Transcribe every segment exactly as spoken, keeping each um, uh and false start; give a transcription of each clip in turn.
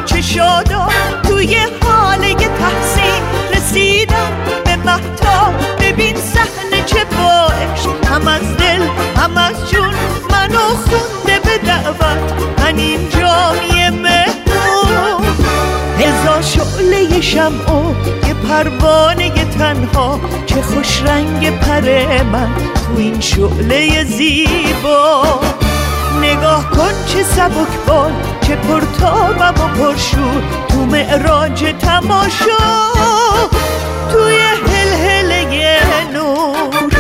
چه شادم توی حال تحسین رسیدم به مهتاب. ببین صحنه چه با عشق، هم از دل هم از جون منو خونده به دعوت. من اینجام یه مهمون، هزار شعله شمع و یه پروانه تنها. چه خوش رنگ پر من تو این شعله زیبا. نگاه کن چه سبک بال، چه پرتابم و پرشور تو معراج تماشا، توی هلهله نور.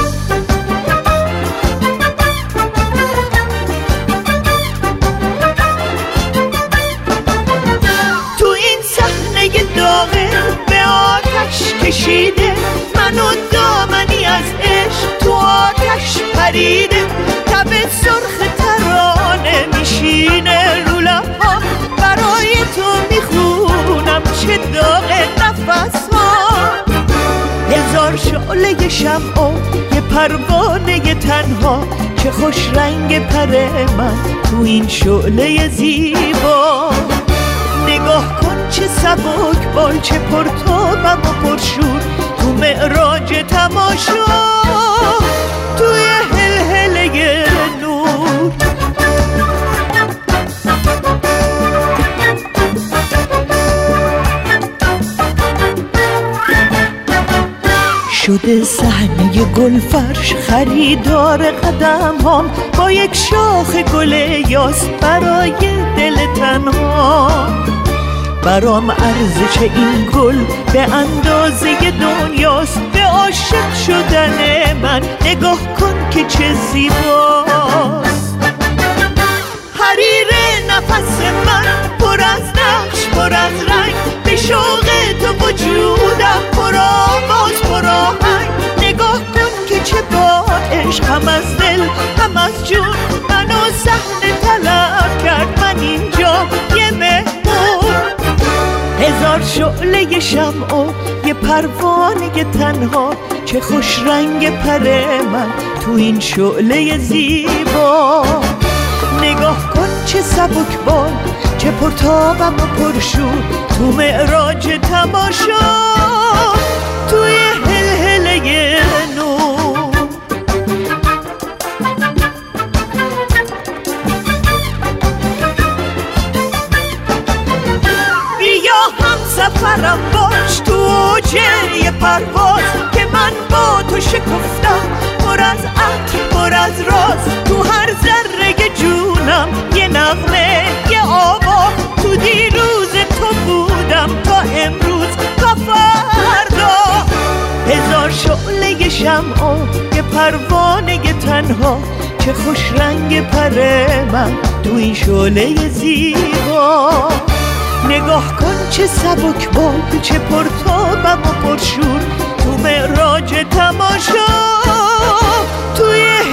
تو این صحنه داغه به آتش کشیده، منو دامنی از عشق تو آتش پریده. تب سرخ ترانه میشینه رو لب‌ها، برای تو میخونم چه داغ نفس ها. هزار شعله شمع و یه پروانه تنها. چه خوش رنگ پر من تو این شعله زیبا. نگاه کن چه سبک بال، چه پرتابم و پرشور تو معراج تماشا، توی هلهله نور. شده صحنه گل فرش خریدار قدم هام، با یک شاخ گل یاس برای دل تنها. برام عرض چه این گل به اندازه دنیاست، به عاشق شدن من نگاه کن که چه زیباست. حریر نفس من پر از نقش پر از رنگ، به شوق تو وجودم پر آواز پر آهنگ. نگاه کن که چه با عشق، هم از دل هم از جون منو صحنه طلب کرد. من اینجا یه مهمون، هزار شعله شمع و یه پروانه تنها. چه خوش رنگ پر من تو این شعله زیبا. نگاه کن چه سبک بال، چه پرتابم و پرشور تو معراج تماشا، توی هلهله نور. بیا هم سفرم باش تو اوج یه پرواز، که من با تو شکفتم پر از عطر پر از راز. تو هر ذره جونم یه نغمه یه آوا، تو دیروز تو بودم تا امروز تا فردا. هزار شعله شمع و یه پروانه تنها. چه خوش رنگ پر من تو این شعله زیبا. نگاه کن چه سبک بال، چه پرتابم و پرشور تو معراج تماشا، توی